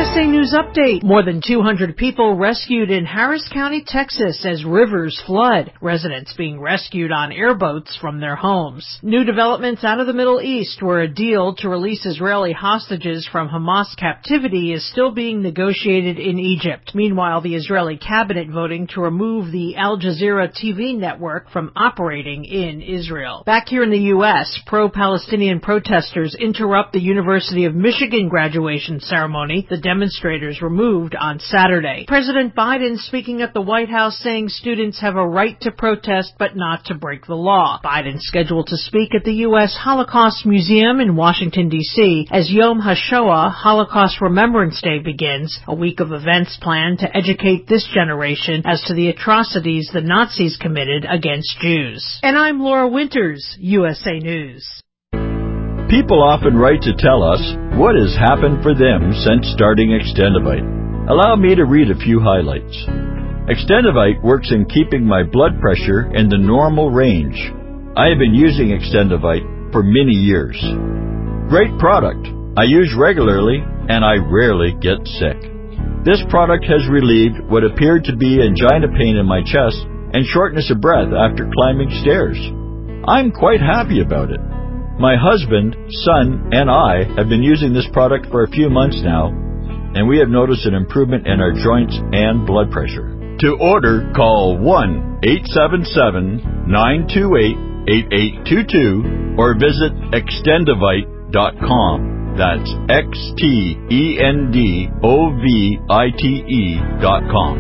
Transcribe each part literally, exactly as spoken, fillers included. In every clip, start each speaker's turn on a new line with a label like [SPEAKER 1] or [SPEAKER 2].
[SPEAKER 1] S A News Update. More than two hundred people rescued in Harris County, Texas as rivers flood. Residents being rescued on airboats from their homes. New developments out of the Middle East, where a deal to release Israeli hostages from Hamas captivity is still being negotiated in Egypt. Meanwhile, the Israeli cabinet voting to remove the Al Jazeera T V network from operating in Israel. Back here in the U S, pro-Palestinian protesters interrupt the University of Michigan graduation ceremony the demonstrators removed on Saturday. President Biden speaking at the White House saying students have a right to protest but not to break the law. Biden scheduled to speak at the U S Holocaust Museum in Washington, D C as Yom HaShoah, Holocaust Remembrance Day, begins, a week of events planned to educate this generation as to the atrocities the Nazis committed against Jews. And I'm Laura Winters, U S A News.
[SPEAKER 2] People often write to tell us what has happened for them since starting Extendivite. Allow me to read a few highlights. Extendivite works in keeping my blood pressure in the normal range. I have been using Extendivite for many years. Great product. I use regularly and I rarely get sick. This product has relieved what appeared to be angina pain in my chest and shortness of breath after climbing stairs. I'm quite happy about it. My husband, son, and I have been using this product for a few months now, and we have noticed an improvement in our joints and blood pressure. To order, call one eight seven seven, nine two eight, eight eight two two or visit extendivite dot com. That's X T E N D O V I T E dot com.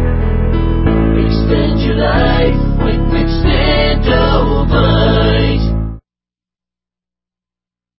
[SPEAKER 3] Extend your life with Extendivite.